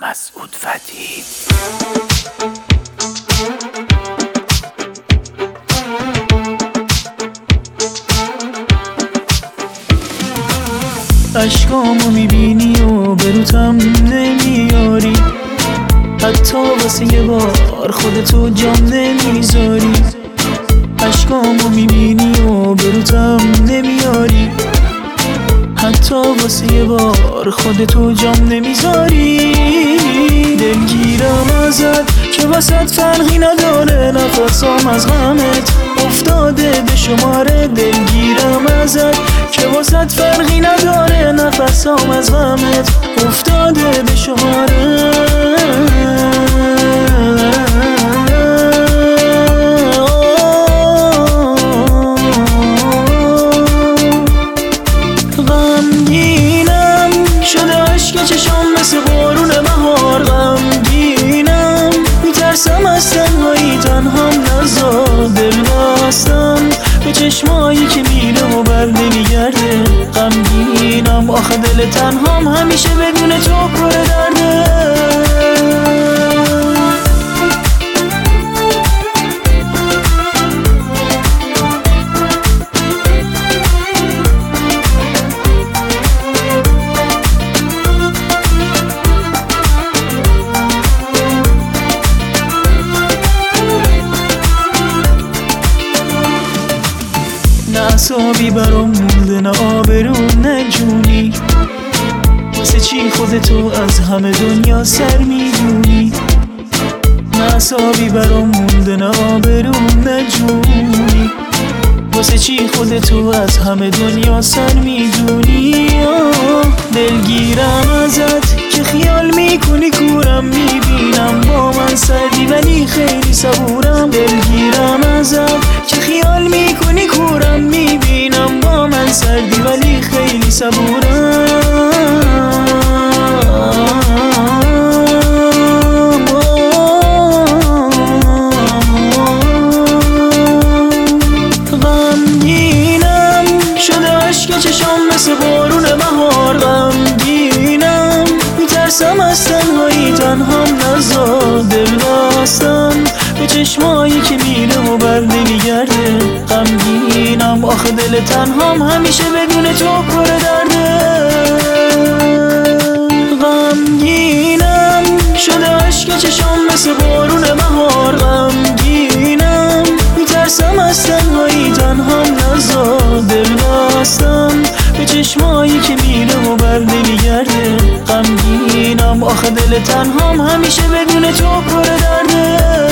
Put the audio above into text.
مسعود فتحی. اشکامو میبینی و بروتم نمیاری، حتی واسه یه بار خودتو جام نمیذاری. اشکامو میبینی و بروتم نمیاری، حتی واسه یه بار خودتو جام نمیذاری. دلگیرم ازت که وسط فرقی نداره، نفسام از غمت افتاده به شماره. دلگیرم ازت که وسط فرقی نداره، نفسام از غمت افتاده به شماره. غمگینم شده عشق چشام مثل بارون بهار. غمگینم میترسم از تنهایی، تنهام نذار. دل بستم به چشمایی که میره و بر نمیگرده. غمگینم آخه دل تنهام همیشه بدون تو پر درده. نه اعصابی برام مونده، نه آبرو نه جونی. واسه چی خودتو از همه دنیا سر میدونی؟ نه اعصابی برام مونده، نه آبرو نه جونی. واسه چی خودتو از همه دنیا سر میدونی؟ دلگیرم ازت که خیال میکنی کورم، میبینم با من سردی ولی خیلی صبورم. دلگیرم ازت که خیال میکنی کورم، میبینم با من سردی ولی خیلی صبورم. غمگینم شده عشق چشام مثل بارون بهار. غمگینم میترسم از تنهایی، تنهام نذار. دل بستم به چشمایی که میره و بر نمیگرده. غمگینم آخه دل تنهام همیشه بدون تو پر درده. غمگینم شده عشق چشام مثل بارون بهار. غمگینم میترسم از تنهایی، تنهام نذار. دل بستم به چشمایی که میره و بر نمیگرده. غمگینم آخه دل تنهام همیشه بدون تو پر درده.